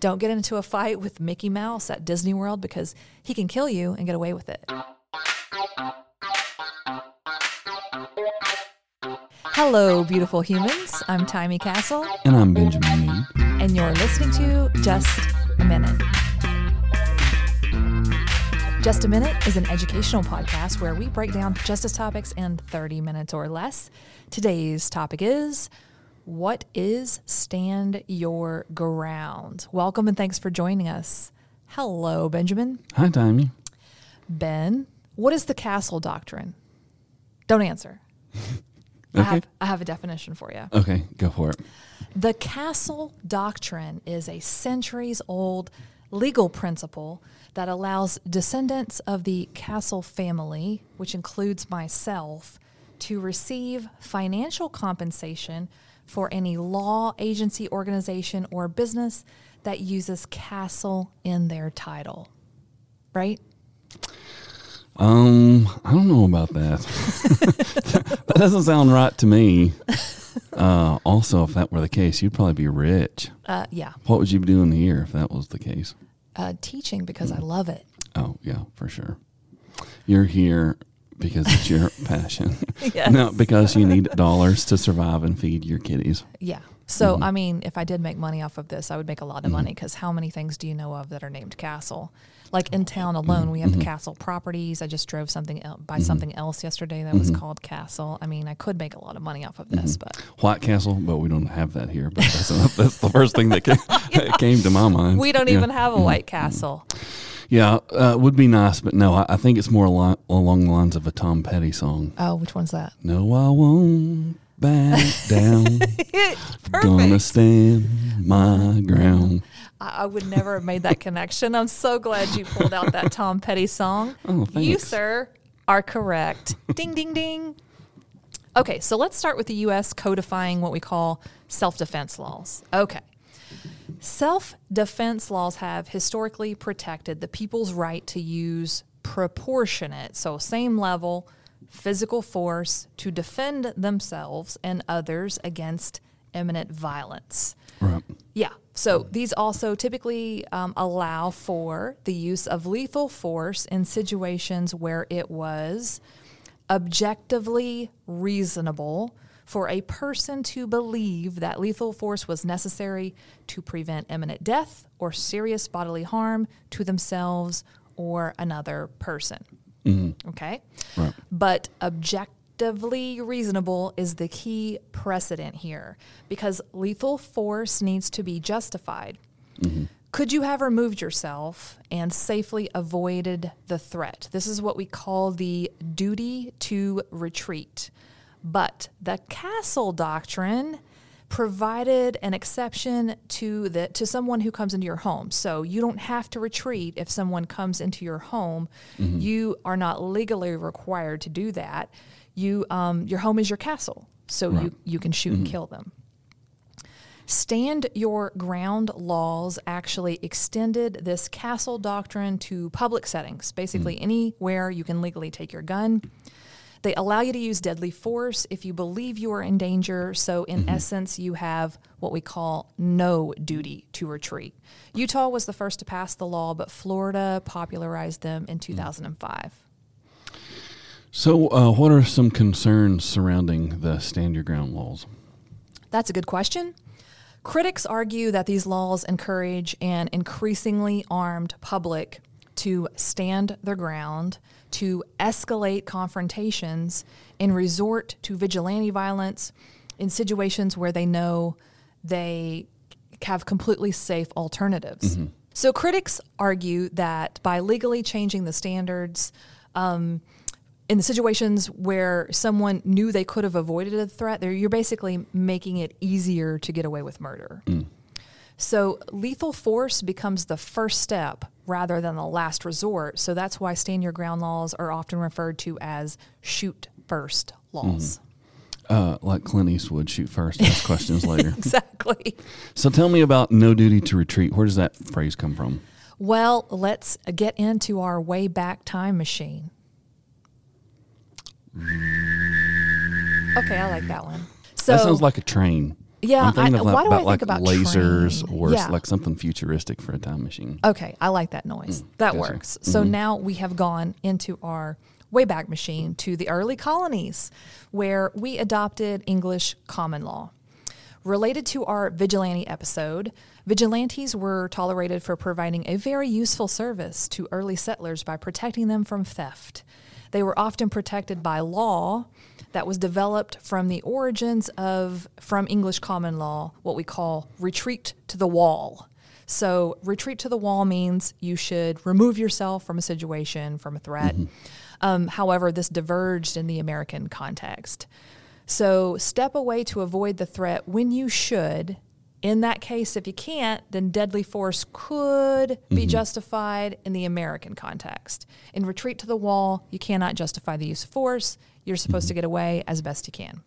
Don't get into a fight with Mickey Mouse at Disney World because he can kill you and get away with it. Hello, beautiful humans. I'm Timey Castle. And I'm Benjamin Mead. And you're listening to Just a Minute. Just a Minute is an educational podcast where we break down justice topics in 30 minutes or less. Today's topic is, what is Stand Your Ground? Welcome and thanks for joining us. Hello, Benjamin. Hi, Timey. Ben, what is the castle doctrine? Don't answer. Okay. I have a definition for you. Okay, go for it. The castle doctrine is a centuries-old legal principle that allows descendants of the Castle family, which includes myself, to receive financial compensation for any law, agency, organization, or business that uses castle in their title. Right? I don't know about that. That doesn't sound right to me. Also, if that were the case, you'd probably be rich. Yeah. What would you be doing here if that was the case? Teaching because I love it. Oh, yeah, for sure. You're here because it's your passion. Yes. No, because you need dollars to survive and feed your kitties. Yeah. So, I mean, if I did make money off of this, I would make a lot of money because how many things do you know of that are named Castle? Like in town alone, we have the Castle properties. I just drove something else yesterday that was called Castle. I mean, I could make a lot of money off of this, but White Castle, but we don't have that here. But that's the first thing that came to my mind. we don't even have a White Castle. Yeah, it would be nice, but no, I think it's more along the lines of a Tom Petty song. Oh, which one's that? No, I won't back down. Gonna stand my ground. I would never have made that connection. I'm so glad you pulled out that Tom Petty song. Oh, thanks. You, sir, are correct. Ding, ding, ding. Okay, so let's start with the U.S. codifying what we call self-defense laws. Okay. Self-defense laws have historically protected the people's right to use proportionate, so same level, physical force to defend themselves and others against imminent violence. Right. Yeah. So these also typically allow for the use of lethal force in situations where it was objectively reasonable for a person to believe that lethal force was necessary to prevent imminent death or serious bodily harm to themselves or another person. Mm-hmm. Okay? Right. But objectively reasonable is the key precedent here because lethal force needs to be justified. Mm-hmm. Could you have removed yourself and safely avoided the threat? This is what we call the duty to retreat. But the Castle doctrine provided an exception to someone who comes into your home. So you don't have to retreat if someone comes into your home. Mm-hmm. You are not legally required to do that. Your home is your castle, so right. you can shoot and kill them. Stand Your Ground laws actually extended this castle doctrine to public settings, basically anywhere you can legally take your gun. They allow you to use deadly force if you believe you are in danger. So in essence, you have what we call no duty to retreat. Utah was the first to pass the law, but Florida popularized them in 2005. So what are some concerns surrounding the Stand Your Ground laws? That's a good question. Critics argue that these laws encourage an increasingly armed public to stand their ground, to escalate confrontations, and resort to vigilante violence in situations where they know they have completely safe alternatives. Mm-hmm. So critics argue that by legally changing the standards, in the situations where someone knew they could have avoided a threat, you're basically making it easier to get away with murder. So lethal force becomes the first step rather than the last resort. So that's why Stand Your Ground laws are often referred to as shoot first laws. Like Clint Eastwood, shoot first, ask questions later. Exactly. So tell me about no duty to retreat. Where does that phrase come from? Well, let's get into our way back time machine. Okay, I like that one. So that sounds like a train. Yeah, I'm thinking why do I think like about lasers train? or Yeah. like something futuristic for a time machine. Okay, I like that noise. That Gotcha. works. So now we have gone into our Wayback Machine to the early colonies, where we adopted English common law. Related to our vigilante episode, vigilantes were tolerated for providing a very useful service to early settlers by protecting them from theft. They were often protected by law that was developed from the origins from English common law, what we call retreat to the wall. So retreat to the wall means you should remove yourself from a situation, from a threat. However, this diverged in the American context. So step away to avoid the threat when you should. In that case, if you can't, then deadly force could be justified in the American context. In retreat to the wall, you cannot justify the use of force. You're supposed to get away as best you can.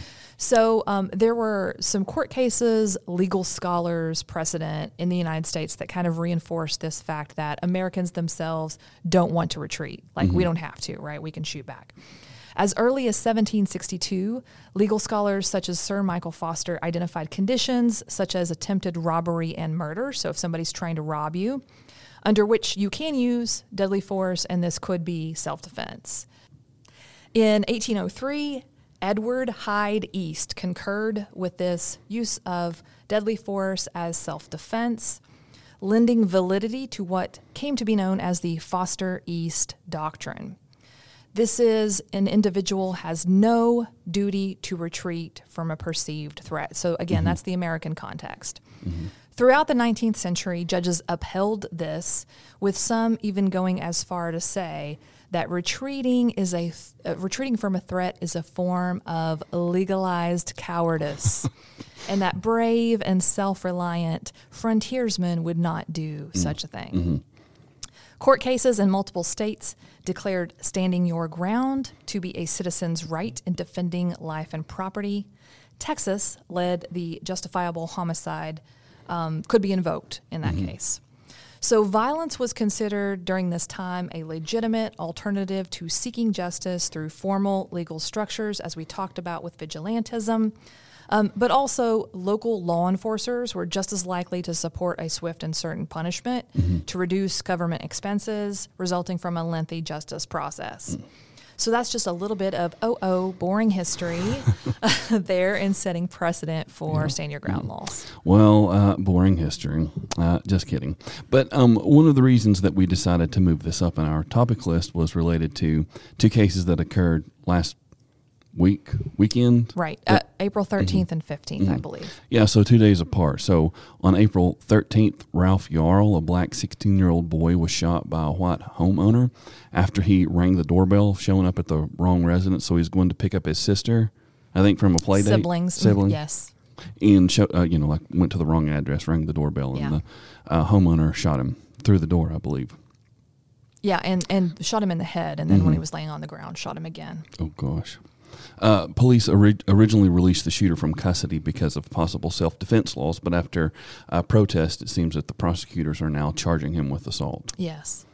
So there were some court cases, legal scholars, precedent in the United States that kind of reinforced this fact that Americans themselves don't want to retreat. Like, we don't have to, right? We can shoot back. As early as 1762, legal scholars such as Sir Michael Foster identified conditions such as attempted robbery and murder, so if somebody's trying to rob you, under which you can use deadly force, and this could be self-defense. In 1803, Edward Hyde East concurred with this use of deadly force as self-defense, lending validity to what came to be known as the Foster-East Doctrine. This is an individual has no duty to retreat from a perceived threat. So again, that's the American context. Throughout the 19th century, judges upheld this, with some even going as far to say that retreating from a threat is a form of legalized cowardice, and that brave and self-reliant frontiersmen would not do such a thing. Court cases in multiple states declared standing your ground to be a citizen's right in defending life and property. Texas led the justifiable homicide could be invoked in that case. So violence was considered during this time a legitimate alternative to seeking justice through formal legal structures, as we talked about with vigilantism. But also, local law enforcers were just as likely to support a swift and certain punishment to reduce government expenses resulting from a lengthy justice process. So that's just a little bit of boring history there in setting precedent for stand your ground laws. Well, boring history. Just kidding. But one of the reasons that we decided to move this up in our topic list was related to two cases that occurred last weekend. Right. April 13th and 15th, I believe. Yeah, so 2 days apart. So on April 13th, Ralph Yarl, a black 16-year-old boy, was shot by a white homeowner after he rang the doorbell, showing up at the wrong residence. So he's going to pick up his sister, I think, from a play date. Siblings. Yes. And, went to the wrong address, rang the doorbell, and the homeowner shot him through the door, I believe. Yeah, and shot him in the head, and then when he was laying on the ground, shot him again. Oh, gosh. Police originally released the shooter from custody because of possible self-defense laws, but after protest, it seems that the prosecutors are now charging him with assault. Yes.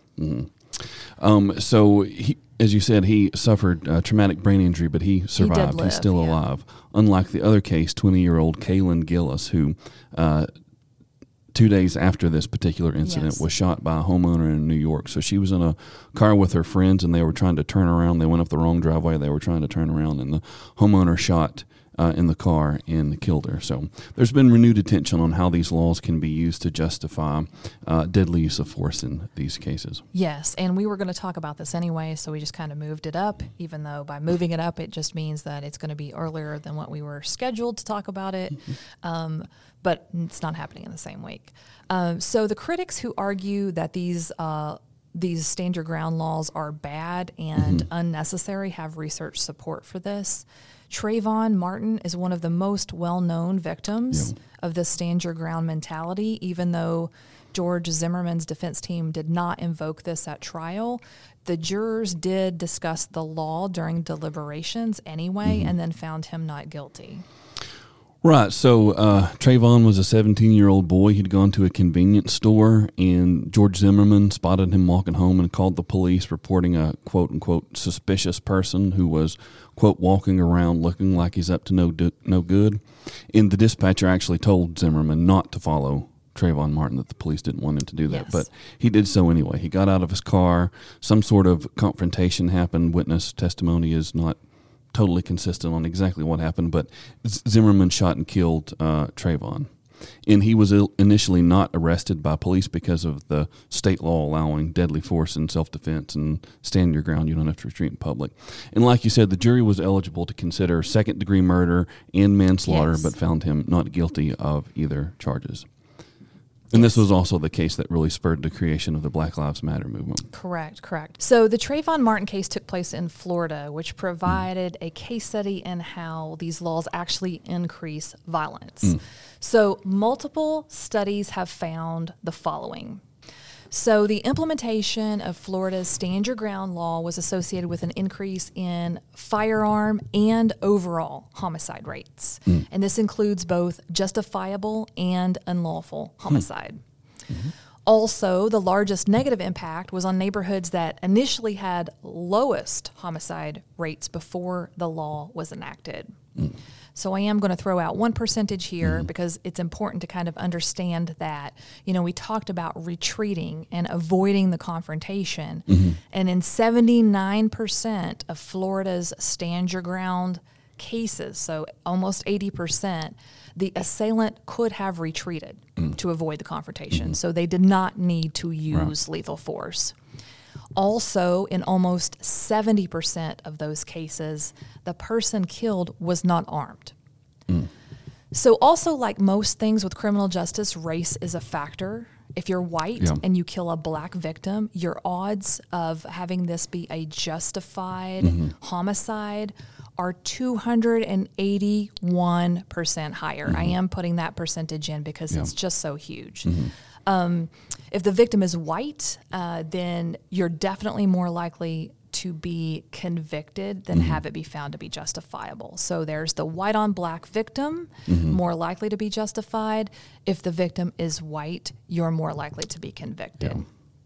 So, as you said, he suffered traumatic brain injury, but he survived. He's still alive. Unlike the other case, 20-year-old Kaylin Gillis, who 2 days after this particular incident was shot by a homeowner in New York. So she was in a car with her friends, and they were trying to turn around. They went up the wrong driveway. They were trying to turn around, and the homeowner shot in the car and killed her. So there's been renewed attention on how these laws can be used to justify deadly use of force in these cases. Yes, and we were going to talk about this anyway, so we just kind of moved it up, even though by moving it up, it just means that it's going to be earlier than what we were scheduled to talk about it. But it's not happening in the same week. So the critics who argue that these stand your ground laws are bad and unnecessary have research support for this. Trayvon Martin is one of the most well-known victims of the stand your ground mentality, even though George Zimmerman's defense team did not invoke this at trial. The jurors did discuss the law during deliberations anyway and then found him not guilty. Right. So Trayvon was a 17-year-old boy. He'd gone to a convenience store, and George Zimmerman spotted him walking home and called the police, reporting a quote-unquote suspicious person who was, quote, walking around looking like he's up to no good. And the dispatcher actually told Zimmerman not to follow Trayvon Martin, that the police didn't want him to do that. Yes. But he did so anyway. He got out of his car. Some sort of confrontation happened. Witness testimony is not totally consistent on exactly what happened, but Zimmerman shot and killed Trayvon. And he was initially not arrested by police because of the state law allowing deadly force in self-defense and stand your ground. You don't have to retreat in public. And like you said, the jury was eligible to consider second-degree murder and manslaughter, Yes. but found him not guilty of either charges. And this was also the case that really spurred the creation of the Black Lives Matter movement. Correct. So the Trayvon Martin case took place in Florida, which provided a case study in how these laws actually increase violence. So multiple studies have found the following. So the implementation of Florida's Stand Your Ground law was associated with an increase in firearm and overall homicide rates. And this includes both justifiable and unlawful homicide. Also, the largest negative impact was on neighborhoods that initially had lowest homicide rates before the law was enacted. So I am going to throw out one percentage here because it's important to kind of understand that, we talked about retreating and avoiding the confrontation. And in 79% of Florida's Stand Your Ground cases, so almost 80%, the assailant could have retreated to avoid the confrontation. So they did not need to use lethal force. Also, in almost 70% of those cases, the person killed was not armed. So also, like most things with criminal justice, race is a factor. If you're white and you kill a black victim, your odds of having this be a justified homicide are 281% higher. I am putting that percentage in because it's just so huge. If the victim is white, then you're definitely more likely to be convicted than have it be found to be justifiable. So there's the white on black victim, more likely to be justified. If the victim is white, you're more likely to be convicted.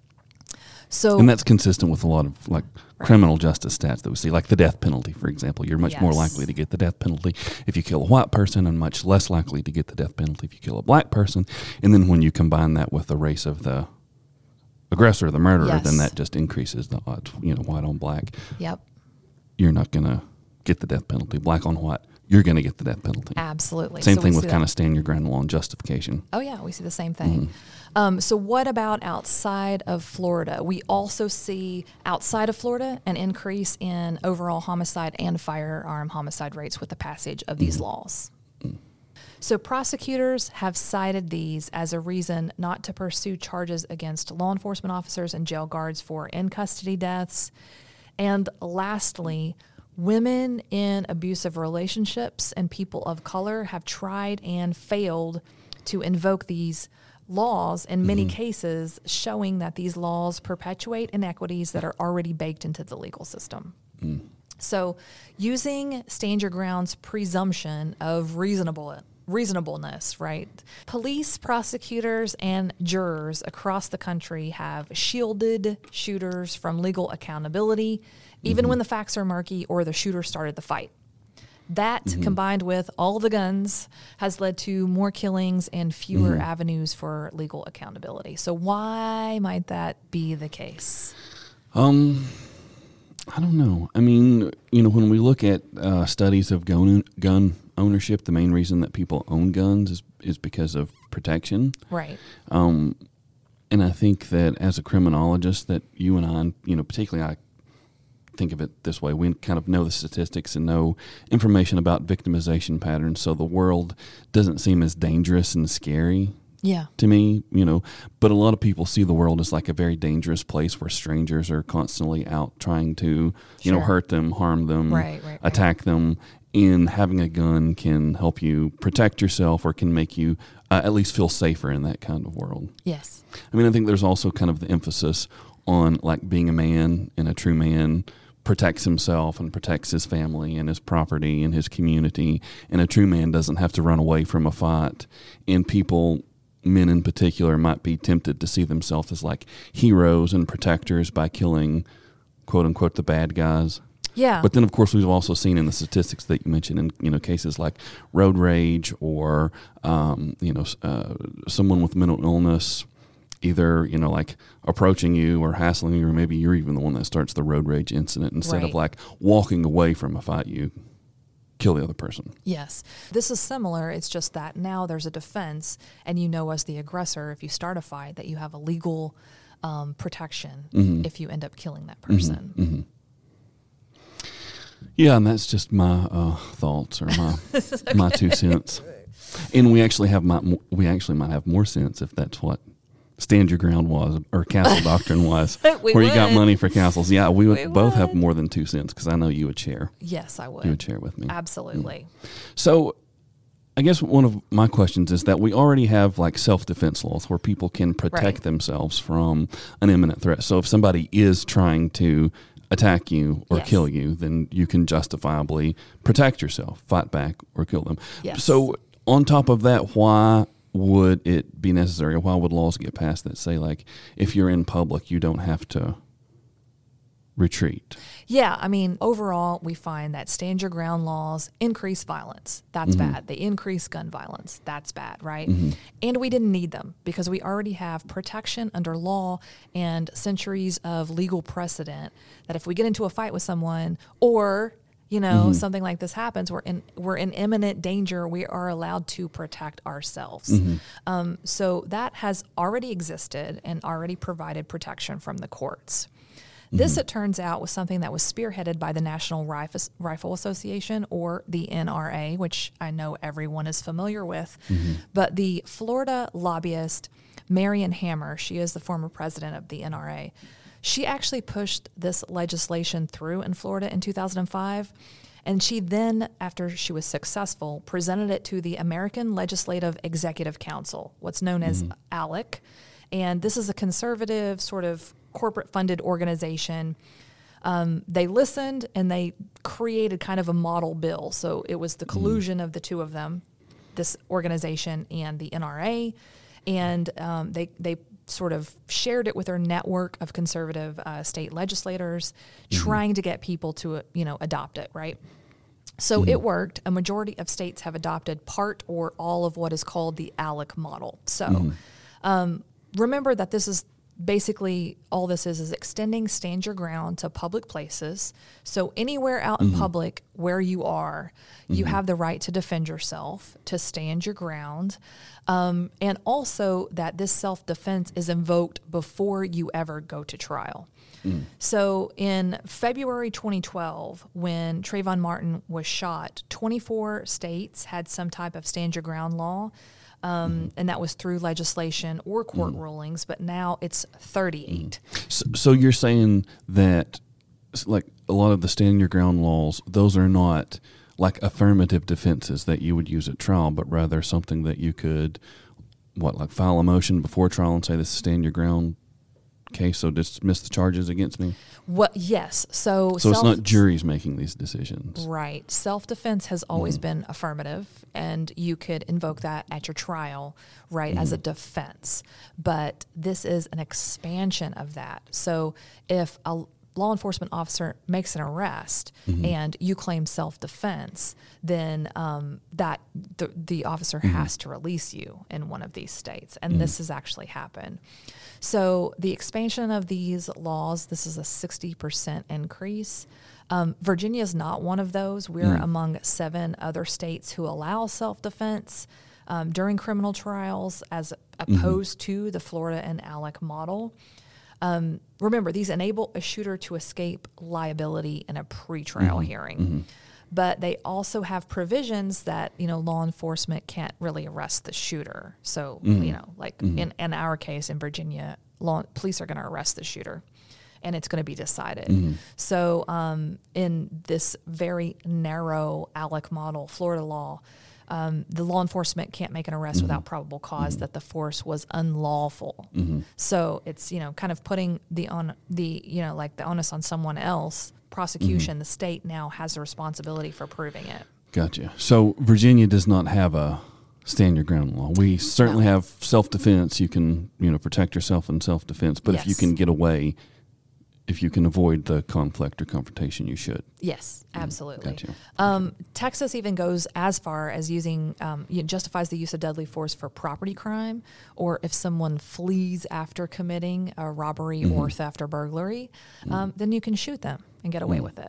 So, and that's consistent with a lot of criminal justice stats that we see, like the death penalty, for example. You're much more likely to get the death penalty if you kill a white person, and much less likely to get the death penalty if you kill a black person. And then when you combine that with the race of the aggressor, the murderer, then that just increases the odds. White on black. You're not going to get the death penalty. Black on white, you're going to get the death penalty. Absolutely. Same thing with kind of stand your ground law and justification. Oh, yeah, we see the same thing. So what about outside of Florida? We also see outside of Florida an increase in overall homicide and firearm homicide rates with the passage of these laws. So prosecutors have cited these as a reason not to pursue charges against law enforcement officers and jail guards for in-custody deaths. And lastly, women in abusive relationships and people of color have tried and failed to invoke these laws in many cases, showing that these laws perpetuate inequities that are already baked into the legal system. So using Stand Your Ground's presumption of reasonableness, right? Police, prosecutors, and jurors across the country have shielded shooters from legal accountability, even when the facts are murky or the shooter started the fight. That, combined with all the guns, has led to more killings and fewer avenues for legal accountability. So why might that be the case? I don't know. I mean, when we look at studies of gun ownership, the main reason that people own guns is because of protection. Right. And I think that as a criminologist, that you and I, particularly I think of it this way, we kind of know the statistics and know information about victimization patterns, so the world doesn't seem as dangerous and scary to me, but a lot of people see the world as like a very dangerous place where strangers are constantly out trying to, hurt them, harm them, attack them. And having a gun can help you protect yourself or can make you at least feel safer in that kind of world. Yes. I mean, I think there's also kind of the emphasis on like being a man and a true man protects himself and protects his family and his property and his community. And a true man doesn't have to run away from a fight. And people, men in particular, might be tempted to see themselves as like heroes and protectors by killing, quote unquote, the bad guys. Yeah. But then, of course, we've also seen in the statistics that you mentioned in, you know, cases like road rage or, someone with mental illness, either, you know, like approaching you or hassling you, or maybe you're even the one that starts the road rage incident. Instead of like walking away from a fight, you kill the other person. Yes. This is similar. It's just that now there's a defense, and you know, as the aggressor, if you start a fight, that you have a legal protection if you end up killing that person. Mm-hmm. Yeah, and that's just my thoughts or my 2 cents. And we actually might have more sense if that's what Stand Your Ground was, or Castle Doctrine was, where you got money for castles. Yeah, we would both have more than 2 cents, because I know you would share. Yes, I would. You would share with me. Absolutely. So I guess one of my questions is that we already have like self-defense laws where people can protect themselves from an imminent threat. So if somebody is trying to attack you or kill you, then you can justifiably protect yourself, fight back, or kill them. Yes. So on top of that, why would it be necessary? Why would laws get passed that say, like, if you're in public, you don't have to retreat? Yeah, I mean, overall, we find that stand your ground laws increase violence. That's bad. They increase gun violence. That's bad, right? And we didn't need them, because we already have protection under law and centuries of legal precedent that if we get into a fight with someone, or something like this happens, we're in imminent danger, we are allowed to protect ourselves. So that has already existed and already provided protection from the courts. This, it turns out, was something that was spearheaded by the National Rifle Association, or the NRA, which I know everyone is familiar with. But the Florida lobbyist, Marion Hammer, she is the former president of the NRA. She actually pushed this legislation through in Florida in 2005. And she then, after she was successful, presented it to the American Legislative Executive Council, what's known as ALEC. And this is a conservative sort of corporate-funded organization. They listened, and they created kind of a model bill. So it was the collusion of the two of them, this organization and the NRA, and they sort of shared it with their network of conservative state legislators, trying to get people to adopt it, right? So it worked. A majority of states have adopted part or all of what is called the ALEC model. So remember that this is basically, all this is extending stand your ground to public places. So anywhere out in public where you are, you have the right to defend yourself, to stand your ground, and also that this self-defense is invoked before you ever go to trial. So in February 2012, when Trayvon Martin was shot, 24 states had some type of stand your ground law. And that was through legislation or court rulings, but now it's 38. So you're saying that, like, a lot of the stand your ground laws, those are not like affirmative defenses that you would use at trial, but rather something that you could, file a motion before trial and say, this is stand your ground case, so dismiss the charges against me? Yes. So it's not juries making these decisions. Right. Self-defense has always been affirmative, and you could invoke that at your trial, right, as a defense. But this is an expansion of that. So if a law enforcement officer makes an arrest and you claim self-defense, then that the officer has to release you in one of these states. And this has actually happened. So the expansion of these laws, this is a 60% increase. Virginia is not one of those. We're among 7 other states who allow self-defense during criminal trials, as opposed to the Florida and ALEC model. Remember, these enable a shooter to escape liability in a pretrial hearing. But they also have provisions that, law enforcement can't really arrest the shooter. So, in our case in Virginia, police are going to arrest the shooter, and it's going to be decided. So in this very narrow ALEC model, Florida law, the law enforcement can't make an arrest without probable cause that the force was unlawful. So it's, kind of putting the onus on someone else, prosecution, the state now has the responsibility for proving it. Gotcha. So Virginia does not have a stand your ground law. We certainly have self-defense. You can, protect yourself in self-defense. But if you can get away, if you can avoid the conflict or confrontation, you should. Yes, absolutely. Gotcha. Texas even goes as far as justifies the use of deadly force for property crime, or if someone flees after committing a robbery or theft or burglary, then you can shoot them and get away with it.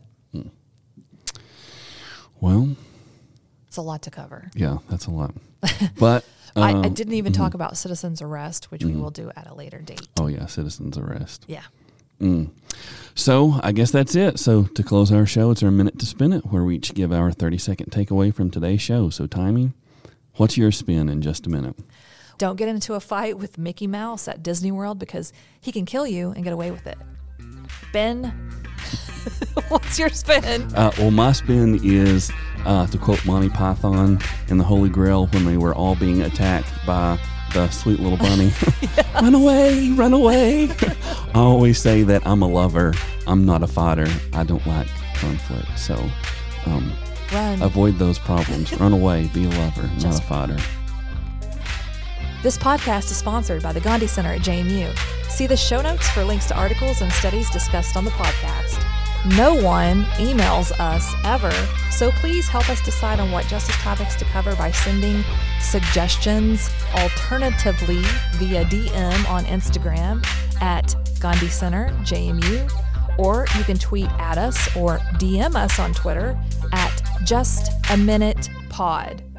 Well, it's a lot to cover. Yeah, that's a lot. But I didn't even talk about citizen's arrest, which we will do at a later date. Oh, yeah, citizen's arrest. Yeah. So I guess that's it. So to close our show, it's our Minute to Spin It, where we each give our 30-second takeaway from today's show. So Timey, what's your spin in just a minute? Don't get into a fight with Mickey Mouse at Disney World because he can kill you and get away with it. Ben, what's your spin? Well, my spin is, to quote Monty Python and the Holy Grail when they were all being attacked by the sweet little bunny. Yes. Run away, run away. I always say that I'm a lover. I'm not a fighter. I don't like conflict. So avoid those problems. Run away, be a lover, not a fighter. This podcast is sponsored by the Gandhi Center at JMU. See the show notes for links to articles and studies discussed on the podcast. No one emails us ever, so please help us decide on what justice topics to cover by sending suggestions alternatively via DM on Instagram at Gandhi Center JMU, or you can tweet at us or DM us on Twitter at Just a Minute Pod.